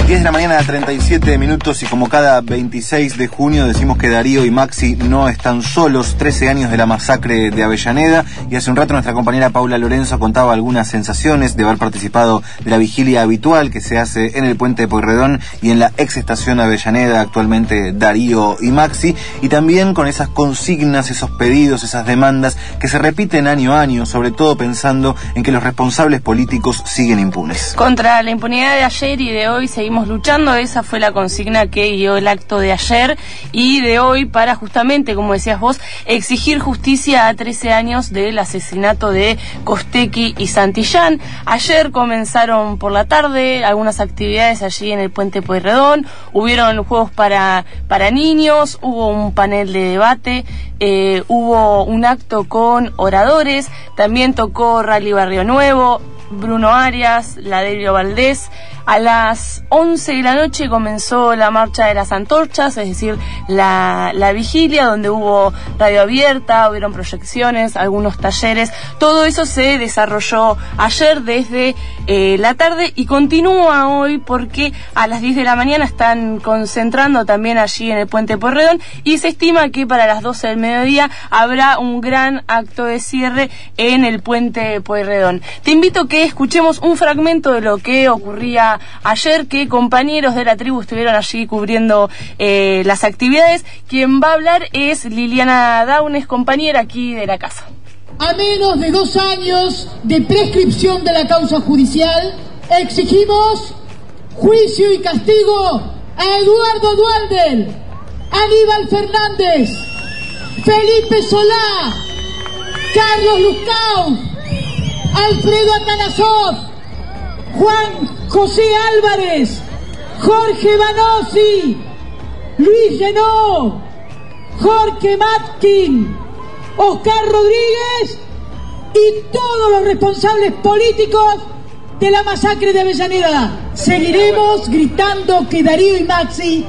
10 de la mañana, 37 minutos, y como cada 26 de junio decimos que Darío y Maxi no están solos. 13 años de la masacre de Avellaneda, y hace un rato nuestra compañera Paula Lorenzo contaba algunas sensaciones de haber participado de la vigilia habitual que se hace en el puente de Pueyrredón y en la ex estación Avellaneda, actualmente Darío y Maxi, y también con esas consignas, esos pedidos, esas demandas que se repiten año a año, sobre todo pensando en que los responsables políticos siguen impunes. Contra la impunidad de ayer y de hoy seguimos luchando. Esa fue la consigna que guió el acto de ayer y de hoy, para justamente, como decías vos, exigir justicia a 13 años del asesinato de Costecchi y Santillán. Ayer comenzaron por la tarde algunas actividades allí en el puente Pueyrredón. Hubieron juegos para niños, hubo un panel de debate, hubo un acto con oradores, también tocó Rally Barrio Nuevo, Bruno Arias, Ladelio Valdés. A las 11 de la noche comenzó la marcha de las antorchas, es decir, la vigilia, donde hubo radio abierta, hubieron proyecciones, algunos talleres. Todo eso se desarrolló ayer desde la tarde y continúa hoy, porque a las 10 de la mañana están concentrando también allí en el puente Pueyrredón, y se estima que para las 12 del mediodía habrá un gran acto de cierre en el puente Pueyrredón. Te invito a que escuchemos un fragmento de lo que ocurría ayer, que compañeros de la tribu estuvieron allí cubriendo las actividades. Quien va a hablar es Liliana Daunes, compañera aquí de la casa. A menos de 2 años de prescripción de la causa judicial, exigimos juicio y castigo a Eduardo Duhalde, Aníbal Fernández, Felipe Solá, Carlos Luzcau, Alfredo Atanasov, Juan José Álvarez, Jorge Banossi, Luis Llenó, Jorge Matkin, Oscar Rodríguez y todos los responsables políticos de la masacre de Avellaneda. Seguiremos gritando que Darío y Maxi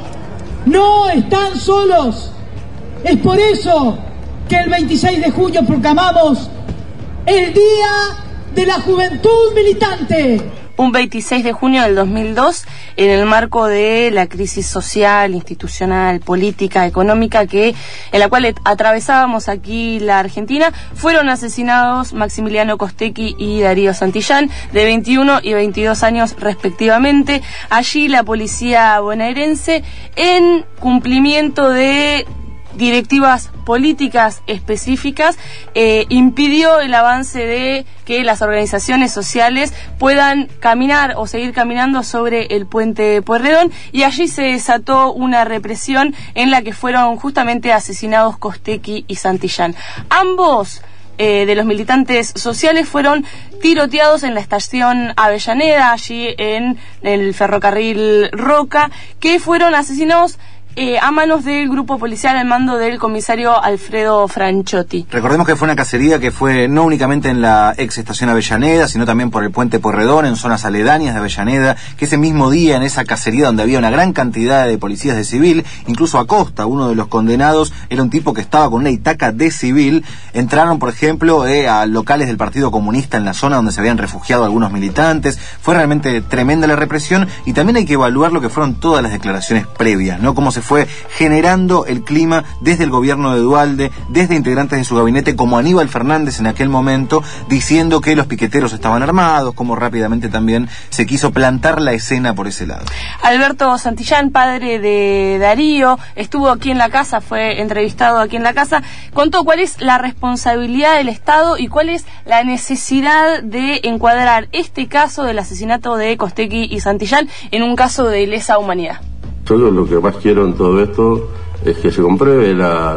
no están solos. Es por eso que el 26 de junio proclamamos el Día de la Juventud Militante. Un 26 de junio del 2002, en el marco de la crisis social, institucional, política, económica en la cual atravesábamos aquí la Argentina, fueron asesinados Maximiliano Costecchi y Darío Santillán, de 21 y 22 años respectivamente. Allí la policía bonaerense, en cumplimiento de directivas políticas específicas, impidió el avance de que las organizaciones sociales puedan caminar o seguir caminando sobre el puente Pueyrredón, y allí se desató una represión en la que fueron justamente asesinados Costecchi y Santillán. Ambos de los militantes sociales fueron tiroteados en la estación Avellaneda, allí en el ferrocarril Roca, que fueron asesinados a manos del grupo policial al mando del comisario Alfredo Franchotti. Recordemos que fue una cacería que fue no únicamente en la ex estación Avellaneda, sino también por el puente Pueyrredón, en zonas aledañas de Avellaneda, que ese mismo día, en esa cacería donde había una gran cantidad de policías de civil, incluso Acosta, uno de los condenados, era un tipo que estaba con una itaca de civil. Entraron, por ejemplo, a locales del Partido Comunista en la zona donde se habían refugiado algunos militantes. Fue realmente tremenda la represión, y también hay que evaluar lo que fueron todas las declaraciones previas, ¿no? Cómo se fue generando el clima desde el gobierno de Duhalde, desde integrantes de su gabinete como Aníbal Fernández en aquel momento, diciendo que los piqueteros estaban armados, como rápidamente también se quiso plantar la escena por ese lado. Alberto Santillán, padre de Darío, estuvo aquí en la casa, fue entrevistado aquí en la casa, contó cuál es la responsabilidad del Estado y cuál es la necesidad de encuadrar este caso del asesinato de Costecchi y Santillán en un caso de lesa humanidad. Yo lo que más quiero en todo esto es que se compruebe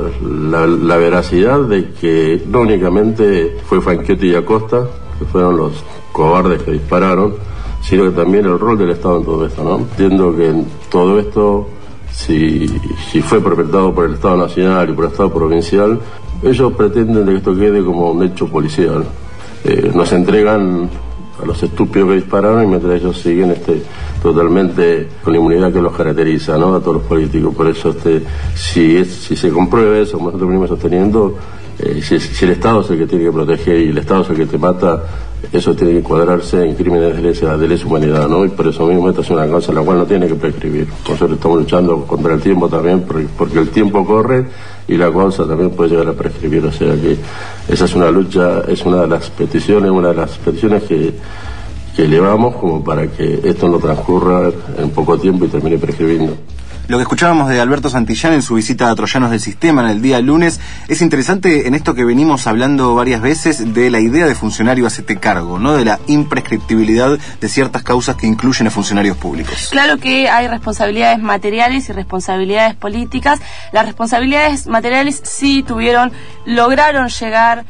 la veracidad de que no únicamente fue Franchotti y Acosta, que fueron los cobardes que dispararon, sino que también el rol del Estado en todo esto, ¿no? Entiendo que en todo esto, si fue perpetrado por el Estado Nacional y por el Estado Provincial, ellos pretenden que esto quede como un hecho policial. Nos entregan a los estúpidos que dispararon, y mientras ellos siguen totalmente con la inmunidad que los caracteriza, ¿no?, a todos los políticos. Por eso si se comprueba eso, como nosotros venimos sosteniendo, si el Estado es el que tiene que proteger y el Estado es el que te mata, eso tiene que cuadrarse en crímenes de lesa humanidad, ¿no? Y por eso mismo esta es una causa en la cual no tiene que prescribir. Nosotros estamos luchando contra el tiempo también, porque el tiempo corre y la causa también puede llegar a prescribir. O sea que esa es una lucha, es una de las peticiones que elevamos como para que esto no transcurra en poco tiempo y termine prescribiendo. Lo que escuchábamos de Alberto Santillán en su visita a Troyanos del Sistema en el día lunes es interesante en esto que venimos hablando varias veces de la idea de funcionario hacete cargo, ¿no? De la imprescriptibilidad de ciertas causas que incluyen a funcionarios públicos. Claro que hay responsabilidades materiales y responsabilidades políticas. Las responsabilidades materiales sí lograron llegar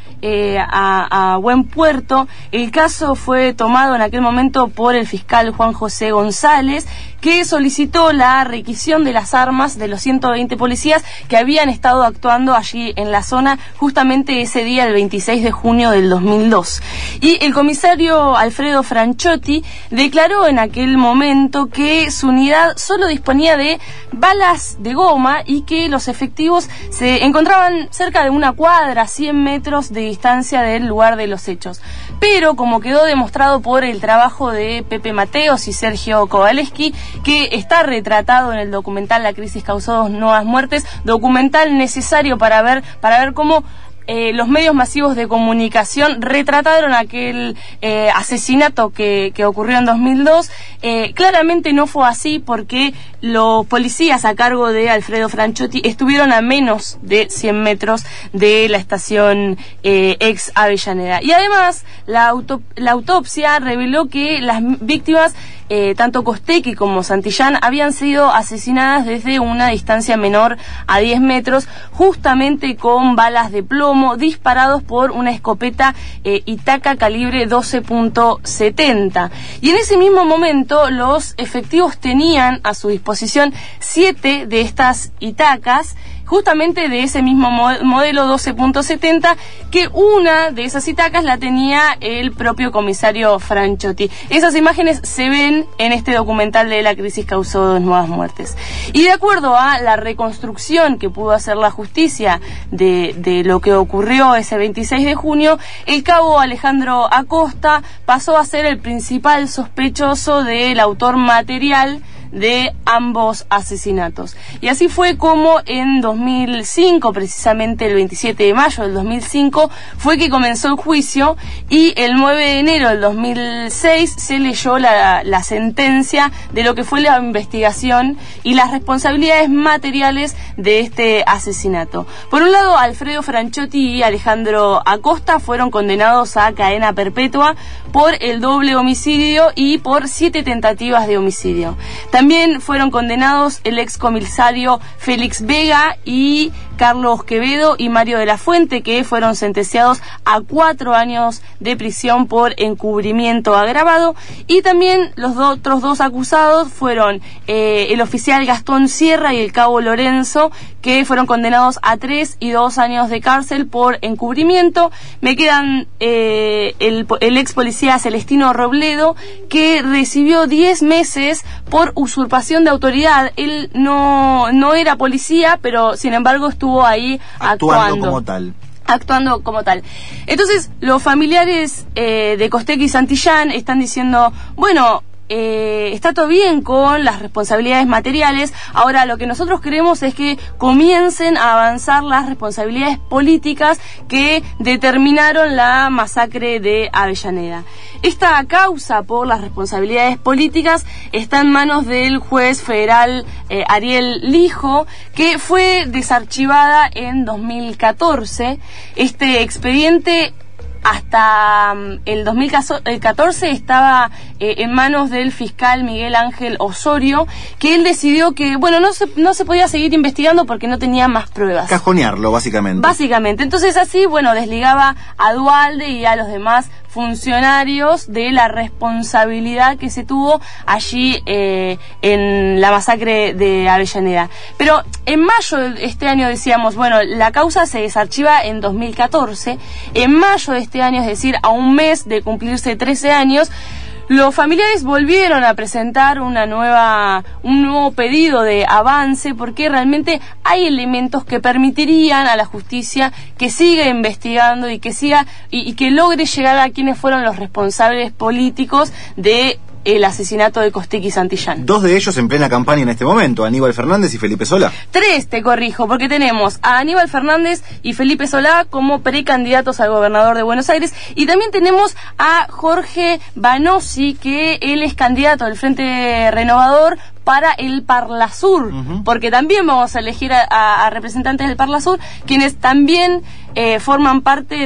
a buen puerto. El caso fue tomado en aquel momento por el fiscal Juan José González, que solicitó la requisición de las armas de los 120 policías que habían estado actuando allí en la zona justamente ese día, el 26 de junio del 2002. Y el comisario Alfredo Franchotti declaró en aquel momento que su unidad solo disponía de balas de goma y que los efectivos se encontraban cerca de una cuadra, 100 metros de distancia del lugar de los hechos. Pero, como quedó demostrado por el trabajo de Pepe Mateos y Sergio Kowaleski, que está retratado en el documental La crisis causó 2 nuevas muertes, documental necesario para ver cómo los medios masivos de comunicación retrataron aquel asesinato que ocurrió en 2002. Claramente no fue así, porque los policías a cargo de Alfredo Franchotti estuvieron a menos de 100 metros de la estación ex Avellaneda. Y además la autopsia reveló que las víctimas, tanto Costecchi como Santillán, habían sido asesinadas desde una distancia menor a 10 metros, justamente con balas de plomo disparados por una escopeta Itaca calibre 12.70. Y en ese mismo momento los efectivos tenían a su disposición 7 de estas Itacas, justamente de ese mismo modelo 12.70, que una de esas Itacas la tenía el propio comisario Franchotti. Esas imágenes se ven en este documental de La crisis causó 2 nuevas muertes. Y de acuerdo a la reconstrucción que pudo hacer la justicia de lo que ocurrió ese 26 de junio, el cabo Alejandro Acosta pasó a ser el principal sospechoso del autor material de ambos asesinatos. Y así fue como en 2005, precisamente el 27 de mayo del 2005, fue que comenzó el juicio, y el 9 de enero del 2006 se leyó la sentencia de lo que fue la investigación y las responsabilidades materiales de este asesinato. Por un lado, Alfredo Franchotti y Alejandro Acosta fueron condenados a cadena perpetua por el doble homicidio y por 7 tentativas de homicidio. También fueron condenados el excomisario Félix Vega y Carlos Quevedo y Mario de la Fuente, que fueron sentenciados a 4 años de prisión por encubrimiento agravado. Y también los otros 2 acusados fueron el oficial Gastón Sierra y el cabo Lorenzo, que fueron condenados a 3 y 2 años de cárcel por encubrimiento. Me quedan el ex policía Celestino Robledo, que recibió 10 meses por usurpación de autoridad. Él no era policía, pero sin embargo estuvo ahí actuando como tal. Entonces, los familiares de Costecchi y Santillán están diciendo, bueno, está todo bien con las responsabilidades materiales. Ahora lo que nosotros queremos es que comiencen a avanzar las responsabilidades políticas que determinaron la masacre de Avellaneda. Esta causa por las responsabilidades políticas está en manos del juez federal Ariel Lijo, que fue desarchivada en 2014. Este expediente hasta el 2014 estaba en manos del fiscal Miguel Ángel Osorio, que él decidió que, bueno, no se podía seguir investigando porque no tenía más pruebas. Cajonearlo, básicamente. Entonces así, bueno, desligaba a Duhalde y a los demás funcionarios de la responsabilidad que se tuvo allí en la masacre de Avellaneda. Pero en mayo de este año decíamos, bueno, la causa se desarchiva en 2014. En mayo de este año, es decir, a un mes de cumplirse 13 años, Los familiares volvieron a presentar un nuevo pedido de avance porque realmente hay elementos que permitirían a la justicia que siga investigando y que logre llegar a quienes fueron los responsables políticos de el asesinato de Costecchi y Santillán. 2 de ellos en plena campaña en este momento, Aníbal Fernández y Felipe Solá. 3, te corrijo, porque tenemos a Aníbal Fernández y Felipe Solá como precandidatos al gobernador de Buenos Aires, y también tenemos a Jorge Banossi, que él es candidato del Frente Renovador para el Parlasur, porque también vamos a elegir a representantes del Parlasur, quienes también formaron parte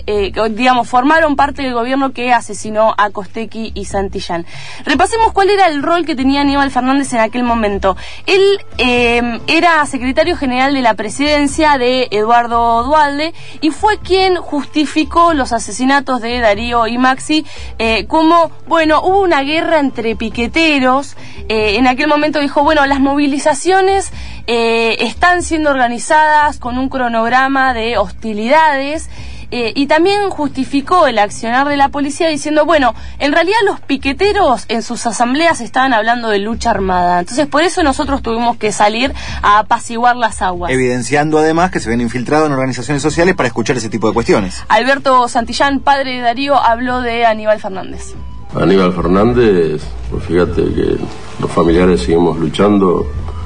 del gobierno que asesinó a Costecchi y Santillán. Repasemos cuál era el rol que tenía Aníbal Fernández en aquel momento. Él era secretario general de la presidencia de Eduardo Duhalde y fue quien justificó los asesinatos de Darío y Maxi como, hubo una guerra entre piqueteros. En aquel momento dijo, las movilizaciones están siendo organizadas con un cronograma de hostilidades, y también justificó el accionar de la policía diciendo, en realidad los piqueteros en sus asambleas estaban hablando de lucha armada, entonces por eso nosotros tuvimos que salir a apaciguar las aguas. Evidenciando además que se ven infiltrados en organizaciones sociales para escuchar ese tipo de cuestiones. Alberto Santillán, padre de Darío, habló de Aníbal Fernández. Aníbal Fernández, pues fíjate que los familiares seguimos luchando,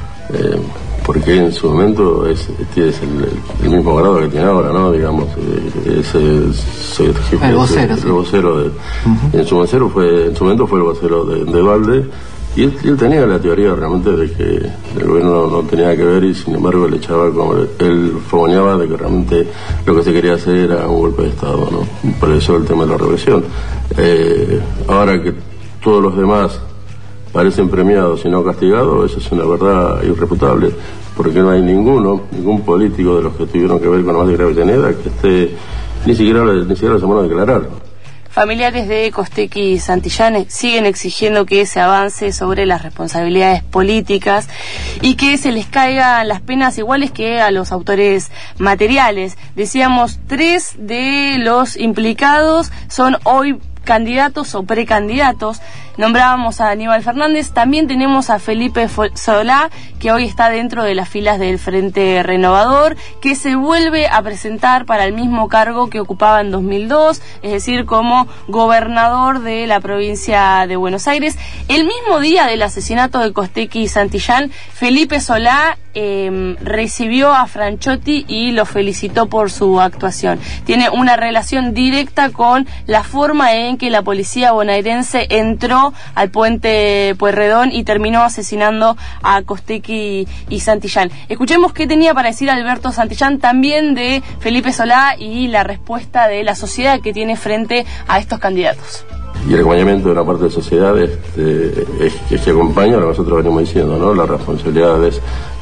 porque en su momento es el mismo grado que tiene ahora, ¿no? Digamos, es el vocero de, en su momento fue el vocero de Duhalde, y él tenía la teoría realmente de que el gobierno no tenía que ver, y sin embargo él fogoneaba de que realmente lo que se quería hacer era un golpe de Estado, ¿no? Por eso el tema de la represión. Ahora que todos los demás parecen premiados y no castigados, eso es una verdad irrefutable, porque no hay ningún político de los que tuvieron que ver con la masacre de Avellaneda que esté ni siquiera se van a declarar. Familiares de Costecchi y Santillán siguen exigiendo que se avance sobre las responsabilidades políticas y que se les caigan las penas iguales que a los autores materiales. Decíamos, 3 de los implicados son hoy candidatos o precandidatos. Nombrábamos a Aníbal Fernández, también tenemos a Felipe Solá, que hoy está dentro de las filas del Frente Renovador, que se vuelve a presentar para el mismo cargo que ocupaba en 2002, es decir, como gobernador de la provincia de Buenos Aires. El mismo día del asesinato de Costecchi y Santillán, Felipe Solá recibió a Franchotti y lo felicitó por su actuación. Tiene una relación directa con la forma en que la policía bonaerense entró al puente Pueyrredón y terminó asesinando a Costecchi y Santillán. Escuchemos qué tenía para decir Alberto Santillán también de Felipe Solá y la respuesta de la sociedad que tiene frente a estos candidatos. Y el acompañamiento de una parte de la sociedad es que acompaña lo que nosotros venimos diciendo, ¿no? Las responsabilidades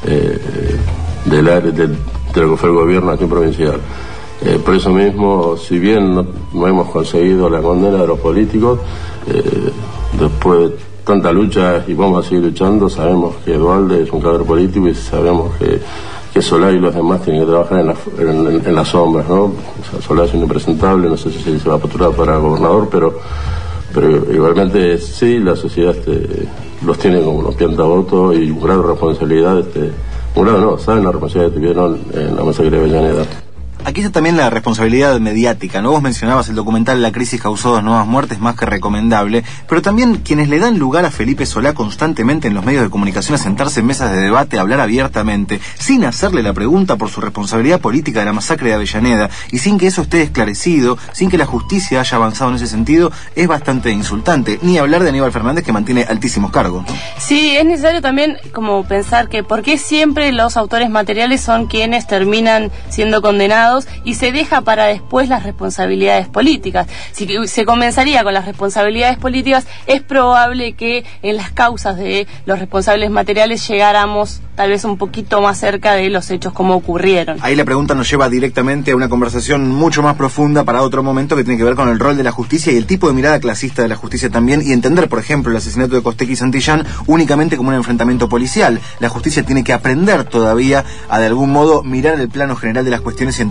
de lo que fue el gobierno aquí provincial. Por eso mismo, si bien no hemos conseguido la condena de los políticos, después de tanta lucha, y vamos a seguir luchando, sabemos que Duhalde es un cadre político y sabemos que Solá y los demás tienen que trabajar en las sombras, ¿no? O sea, Solá es un impresentable, no sé si se va a postular para gobernador, pero igualmente sí, la sociedad los tiene como unos piantavotos y un grado de responsabilidad, saben la responsabilidad que tuvieron en la masacre de Avellaneda. Aquí está también la responsabilidad mediática, ¿no? Vos mencionabas el documental La crisis causó 2 nuevas muertes, más que recomendable, pero también quienes le dan lugar a Felipe Solá constantemente en los medios de comunicación a sentarse en mesas de debate, a hablar abiertamente, sin hacerle la pregunta por su responsabilidad política de la masacre de Avellaneda, y sin que eso esté esclarecido, sin que la justicia haya avanzado en ese sentido, es bastante insultante. Ni hablar de Aníbal Fernández, que mantiene altísimos cargos, ¿no? Sí, es necesario también como pensar que por qué siempre los autores materiales son quienes terminan siendo condenados y se deja para después las responsabilidades políticas. Si se comenzaría con las responsabilidades políticas, es probable que en las causas de los responsables materiales llegáramos tal vez un poquito más cerca de los hechos como ocurrieron. Ahí la pregunta nos lleva directamente a una conversación mucho más profunda para otro momento, que tiene que ver con el rol de la justicia y el tipo de mirada clasista de la justicia también, y entender, por ejemplo, el asesinato de Costecchi y Santillán únicamente como un enfrentamiento policial. La justicia tiene que aprender todavía a, de algún modo, mirar el plano general de las cuestiones y entender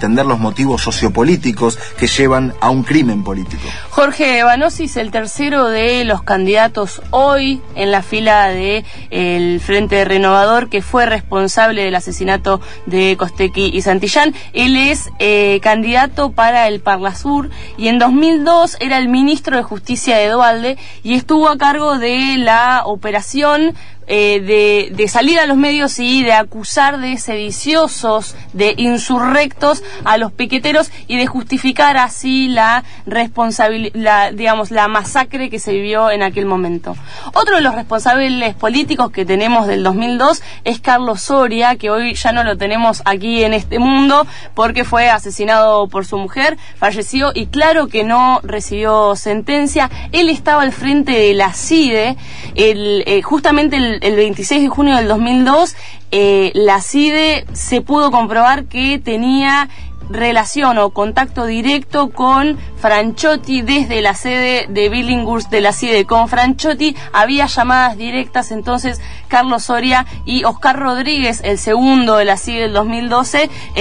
entender los motivos sociopolíticos que llevan a un crimen político. Jorge Banosis, el tercero de los candidatos hoy en la fila del Frente Renovador, que fue responsable del asesinato de Costecchi y Santillán. Él es candidato para el Parlasur y en 2002 era el ministro de Justicia de Duhalde y estuvo a cargo de la operación de salir a los medios y de acusar de sediciosos, de insurrectos a los piqueteros y de justificar así la responsabilidad, digamos, la masacre que se vivió en aquel momento. Otro de los responsables políticos que tenemos del 2002 es Carlos Soria, que hoy ya no lo tenemos aquí en este mundo porque fue asesinado por su mujer, falleció y claro que no recibió sentencia. Él estaba al frente de la CIDE, justamente el 26 de junio del 2002, la CIDE se pudo comprobar que tenía relación o contacto directo con Franchotti desde la sede de Billinghurst de la CIDE con Franchotti. Había llamadas directas, entonces Carlos Soria y Oscar Rodríguez, el segundo de la CIDE del 2002,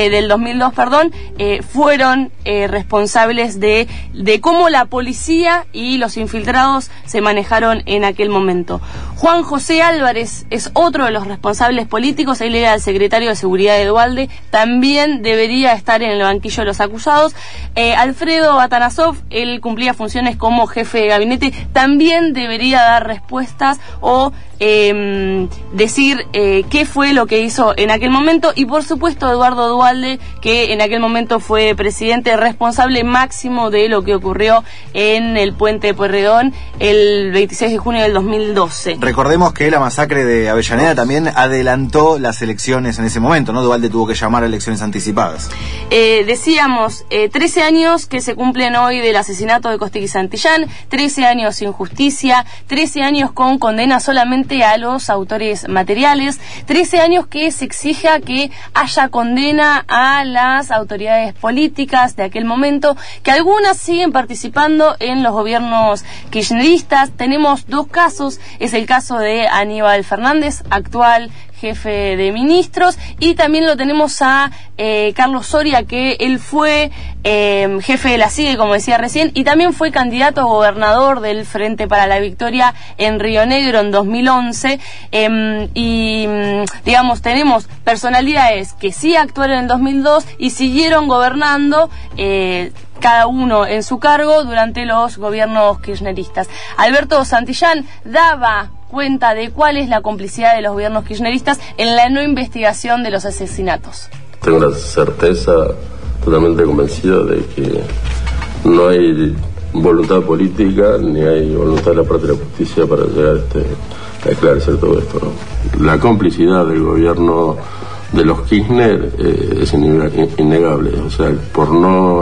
fueron responsables de cómo la policía y los infiltrados se manejaron en aquel momento. Juan José Álvarez es otro de los responsables políticos, él era el secretario de Seguridad de Duhalde, también debería estar en el banquillo de los acusados. Alfredo Batanasov, él cumplía funciones como jefe de gabinete, también debería dar respuestas o decir qué fue lo que hizo en aquel momento, y por supuesto Eduardo Duhalde, que en aquel momento fue presidente responsable máximo de lo que ocurrió en el puente de Pueyrredón el 26 de junio del 2012. Recordemos que la masacre de Avellaneda también adelantó las elecciones en ese momento, ¿no? Duhalde tuvo que llamar a elecciones anticipadas. Decíamos, 13 años que se cumplen hoy del asesinato de Costecchi y Santillán, 13 años sin justicia, 13 años con condena solamente a los autores materiales, 13 años que se exija que haya condena a las autoridades políticas de aquel momento, que algunas siguen participando en los gobiernos kirchneristas. Tenemos dos casos, es el caso de Aníbal Fernández, actual jefe de ministros, y también lo tenemos a Carlos Soria, que él fue jefe de la CIDE, como decía recién, y también fue candidato a gobernador del Frente para la Victoria en Río Negro en 2011, digamos, tenemos personalidades que sí actuaron en 2002 y siguieron gobernando, cada uno en su cargo durante los gobiernos kirchneristas. Alberto Santillán daba cuenta de cuál es la complicidad de los gobiernos kirchneristas en la no investigación de los asesinatos. Tengo la certeza totalmente convencida de que no hay voluntad política ni hay voluntad de la parte de la justicia para llegar a esclarecer todo esto, ¿no? La complicidad del gobierno de los Kirchner es innegable, o sea, por no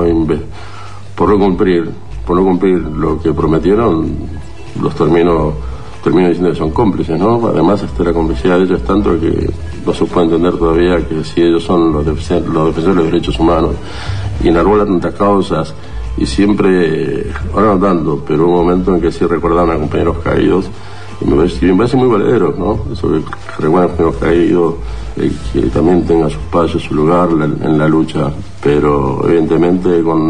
cumplir lo que prometieron, los termino diciendo que son cómplices, ¿no? Además, la complicidad de ellos es tanto que no se puede entender todavía que si ellos son los defensores de los derechos humanos y enarbolan tantas causas y siempre, ahora no tanto, pero hubo un momento en que sí recordaban a compañeros caídos y me parece muy valedero, ¿no? Eso que recuerdan a compañeros caídos, que también tenga su espacio, su lugar en la lucha, pero evidentemente con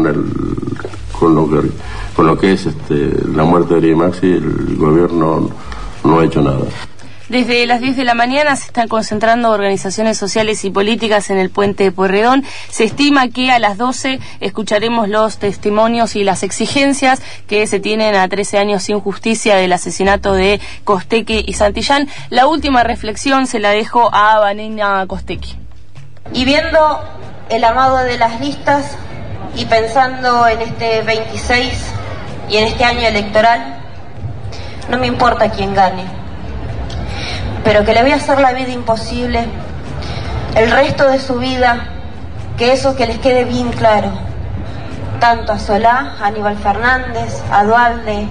lo que es la muerte de Ariel Maxi, el gobierno no ha hecho nada. Desde las 10 de la mañana se están concentrando organizaciones sociales y políticas en el puente de Pueyrredón. Se estima que a las 12 escucharemos los testimonios y las exigencias que se tienen a 13 años sin justicia del asesinato de Costecchi y Santillán. La última reflexión se la dejo a Vanina Costecchi. Y viendo el amado de las listas y pensando en este 26 y en este año electoral, no me importa quién gane, pero que le voy a hacer la vida imposible el resto de su vida, que eso que les quede bien claro, tanto a Solá, a Aníbal Fernández, a Duhalde,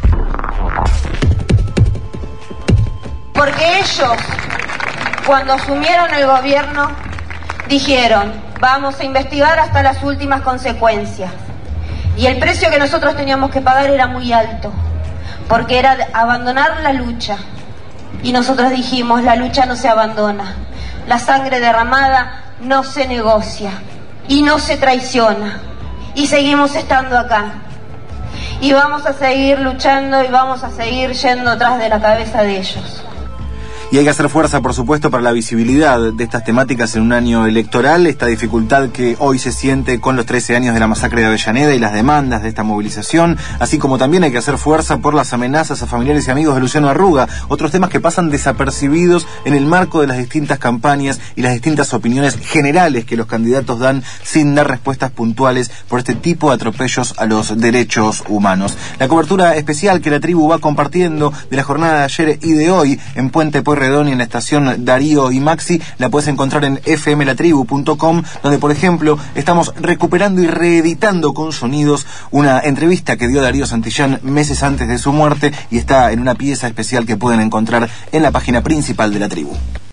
porque ellos, cuando asumieron el gobierno, dijeron: vamos a investigar hasta las últimas consecuencias, y el precio que nosotros teníamos que pagar era muy alto, porque era abandonar la lucha. Y nosotros dijimos: la lucha no se abandona, la sangre derramada no se negocia. y no se traiciona. Y seguimos estando acá. Y vamos a seguir luchando y vamos a seguir yendo tras de la cabeza de ellos. Y hay que hacer fuerza, por supuesto, para la visibilidad de estas temáticas en un año electoral, esta dificultad que hoy se siente con los 13 años de la masacre de Avellaneda y las demandas de esta movilización, así como también hay que hacer fuerza por las amenazas a familiares y amigos de Luciano Arruga, otros temas que pasan desapercibidos en el marco de las distintas campañas y las distintas opiniones generales que los candidatos dan sin dar respuestas puntuales por este tipo de atropellos a los derechos humanos. La cobertura especial que la tribu va compartiendo de la jornada de ayer y de hoy en Puente Pueyrredón y en la estación Darío y Maxi la puedes encontrar en fmlatribu.com, donde por ejemplo estamos recuperando y reeditando con sonidos una entrevista que dio Darío Santillán meses antes de su muerte y está en una pieza especial que pueden encontrar en la página principal de la tribu.